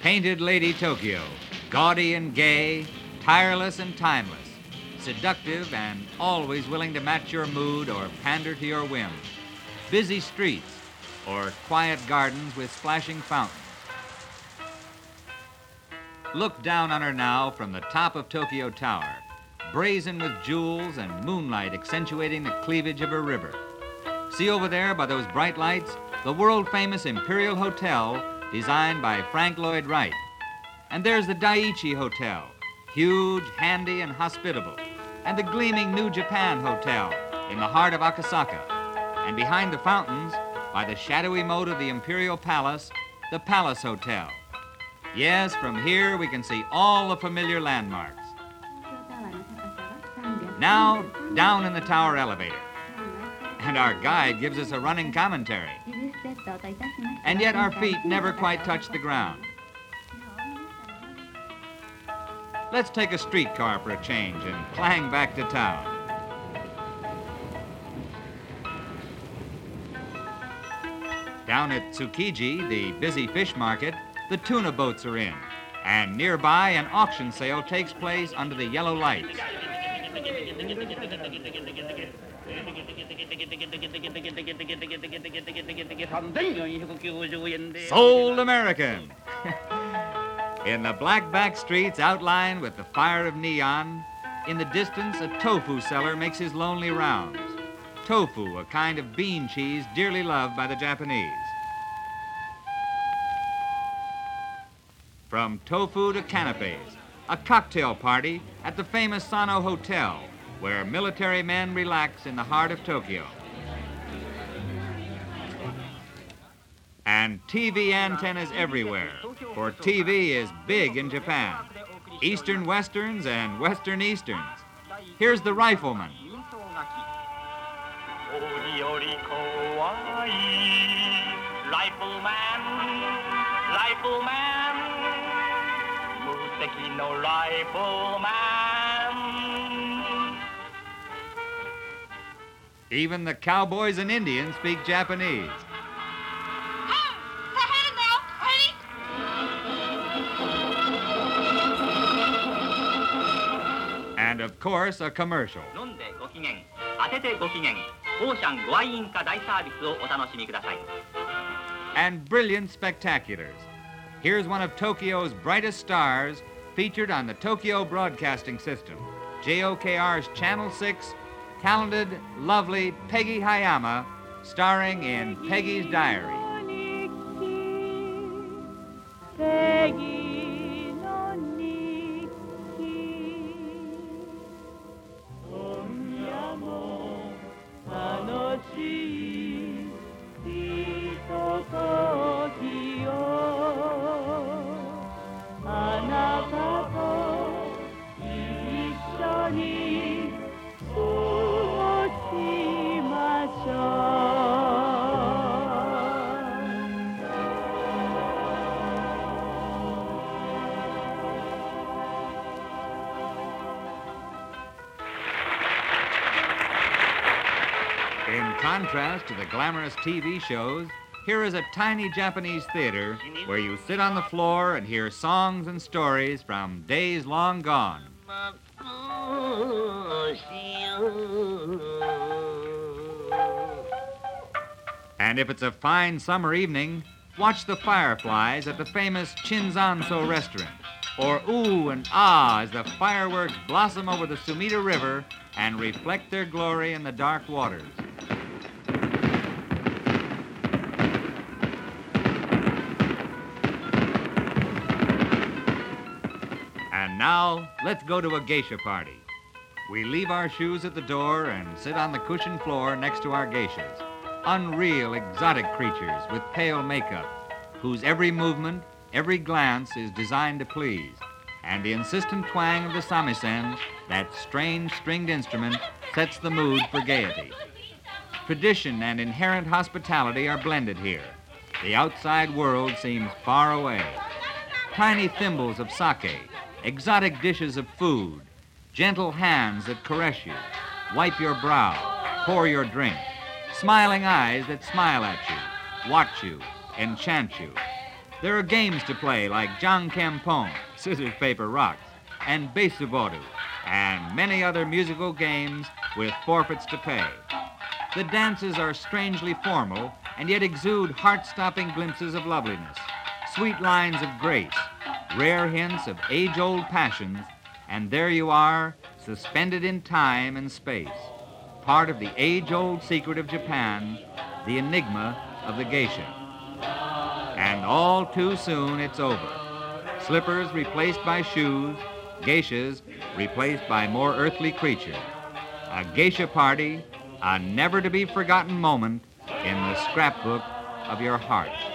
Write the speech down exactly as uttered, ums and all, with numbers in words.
Painted Lady Tokyo, gaudy and gay, tireless and timeless, seductive and always willing to match your mood or pander to your whim. Busy streets or quiet gardens with splashing fountains. Look down on her now from the top of Tokyo Tower, brazen with jewels and moonlight accentuating the cleavage of her river. See over there by those bright lights, the world-famous Imperial Hotel designed by Frank Lloyd Wright. And there's the Daiichi Hotel, huge, handy, and hospitable. And the gleaming New Japan Hotel in the heart of Akasaka. And behind the fountains, by the shadowy moat of the Imperial Palace, the Palace Hotel. Yes, from here we can see all the familiar landmarks. Now, down in the tower elevator. And our guide gives us a running commentary. And yet our feet never quite touch the ground. Let's take a streetcar for a change and clang back to town. Down at Tsukiji, the busy fish market, the tuna boats are in. And nearby, an auction sale takes place under the yellow lights. Sold American! In the black back streets outlined with the fire of neon, in the distance a tofu seller makes his lonely rounds. Tofu, a kind of bean cheese dearly loved by the Japanese. From tofu to canapes, a cocktail party at the famous Sano Hotel, where military men relax in the heart of Tokyo. And T V antennas everywhere, for T V is big in Japan. Eastern Westerns and Western Easterns. Here's the Rifleman. Rifleman, Rifleman, Museki no Rifleman. Even the cowboys and Indians speak Japanese. And of course, a commercial. And brilliant spectaculars. Here's one of Tokyo's brightest stars featured on the Tokyo Broadcasting System, J O K R's Channel six, talented, lovely Peggy Hayama, starring in Peggy's Diary. Peggy no In contrast to the glamorous T V shows, here is a tiny Japanese theater where you sit on the floor and hear songs and stories from days long gone. And if it's a fine summer evening, watch the fireflies at the famous Chinzanso restaurant, or ooh and ah as the fireworks blossom over the Sumida River and reflect their glory in the dark waters. And now, let's go to a geisha party. We leave our shoes at the door and sit on the cushioned floor next to our geishas. Unreal, exotic creatures with pale makeup, whose every movement, every glance is designed to please. And the insistent twang of the samisen, that strange stringed instrument, sets the mood for gaiety. Tradition and inherent hospitality are blended here. The outside world seems far away. Tiny thimbles of sake, exotic dishes of food, gentle hands that caress you, wipe your brow, pour your drink, smiling eyes that smile at you, watch you, enchant you. There are games to play like John Campone, Scissors, Paper, Rocks, and Besubodu, and many other musical games with forfeits to pay. The dances are strangely formal and yet exude heart-stopping glimpses of loveliness, sweet lines of grace, rare hints of age-old passions, and there you are, suspended in time and space, part of the age-old secret of Japan, the enigma of the geisha. And all too soon it's over. Slippers replaced by shoes, geishas replaced by more earthly creatures. A geisha party, a never-to-be-forgotten moment in the scrapbook of your heart.